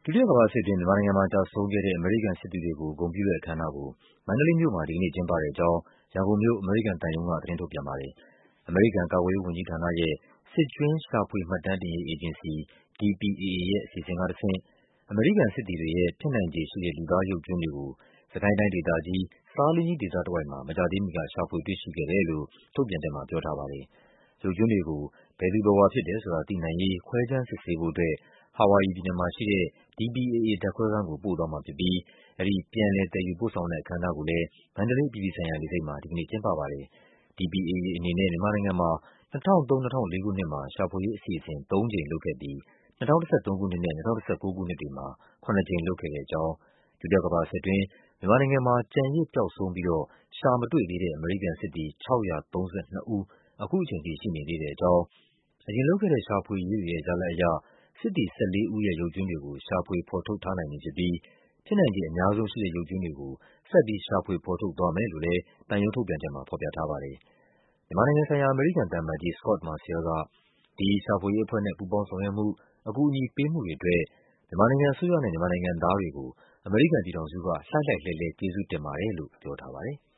ဒုတိယကမ္ဘာစစ်အတွင်း မြန်မာနိုင်ငံမှာကျဆုံးခဲ့တဲ့ အမေရိကန်စစ်သည်တွေကို ဂုဏ်ပြုတဲ့အခမ်းအနားကို မန္တလေးမြို့မှာ ဒီကနေ့ကျင်းပတဲ့အကြောင်း ရန်ကုန်မြို့၊ အမေရိကန်သံရုံးက သတင်းထုတ်ပြန်ပါတယ်။ အမေရိကန် ကာကွယ်ရေးဝန်ကြီးဌာနရဲ့ စစ်ကြွင်းရှာဖွေမှတ်တမ်းတင်ရေးအေဂျင်စီ (DPAA) ရဲ့ အစီအစဉ်ကတဆင့် အမေရိကန်စစ်သည်တွေရဲ့ ဖြစ်နိုင်ခြေရှိတဲ့ လူသားရုပ်ကြွင်းတွေကို စစ်ကိုင်းတိုင်းဒေသကြီး၊ ဆားလင်းကြီးဒေသတဝိုက်မှာ မကြာသေးမီက ရှာဖွေတွေ့ရှိခဲ့တယ်လို့ ထုတ်ပြန်ချက်မှာ ပြောထားပါတယ်။ ရုပ်ကြွင်းတွေကို ဘယ်သူဘယ်ဝါဖြစ်တယ်ဆိုတာ သိနိုင်ရေး ခွဲခြမ်းစစ်ဆေးဖို့အတွက် ဟာဝိုင်ယီပြည်နယ်မှာရှိတဲ့ DPAA ဓာတ်ခွဲခန်းကို ပို့သွားမှာဖြစ်ပြီး အဲဒီ ပြန်လည်သယ်ယူပို့ဆောင်တဲ့ အခမ်းအနားကိုလည်း မန္တလေးအပြည်ပြည်ဆိုင်ရာလေဆိပ်မှာ ဒီကနေ့ကျင်းပပါတယ်။ DPAA အနေနဲ့ မြန်မာနိုင်ငံမှာ ၂၀၀၃-၂၀၀၄ ခုနှစ်မှာ ရှာဖွေရေးအစီအစဉ် သုံးကြိမ်လုပ်ခဲ့ပြီး ၂၀၁၃ ခုနှစ်နဲ့ ၂၀၁၉ ခုနှစ်တွေမှာ ၇ ကြိမ်လုပ်ခဲ့တဲ့အကြောင်း၊ ဒုတိယကမ္ဘာစစ်အတွင်း မြန်မာနိုင်ငံမှာ ကျန်ရစ်ပျောက်ဆုံးပြီးတော့ ရှာမတွေ့သေးတဲ့ အမေရိကန်စစ်သည် ၆၃၂ ဦး အခုချိန်ထိ ရှိနေသေးတဲ့အကြောင်း၊ အရင်လုပ်ခဲ့တဲ့ ရှာဖွေရေးတွေရဲ့ ရလဒ်အရ စစ်သည် ၁၄ ဦးရဲ့ ရုပ်ကြွင်းတွေကို ရှာဖွေဖော်ထုတ်ထားနိုင်ပြီဖြစ်ပြီး ဖြစ်နိုင်ခြေအများဆုံးရှိတဲ့ ရုပ်ကြွင်းတွေကို ဆက်ပြီး ရှာဖွေဖော်ထုတ်သွားမယ်လို့လည်း သံရုံးထုတ်ပြန်ချက်မှာ ဖော်ပြထားပါတယ်။ မြန်မာနိုင်ငံဆိုင်ရာ အမေရိကန်သံအမတ်ကြီး Scot Marciel က ဒီရှာဖွေရေးအဖွဲ့နဲ့ ပူးပေါင်းဆောင်ရွက်မှု၊ အကူအညီပေးမှုတွေအတွက် မြန်မာနိုင်ငံအစိုးရနဲ့ မြန်မာနိုင်ငံသားတွေကို အမေရိကန်ပြည်ထောင်စုက လှိုက်လှိုက်လှဲလှဲ ကျေးဇူးတင်ပါတယ်လို့ ပြောထားပါတယ်။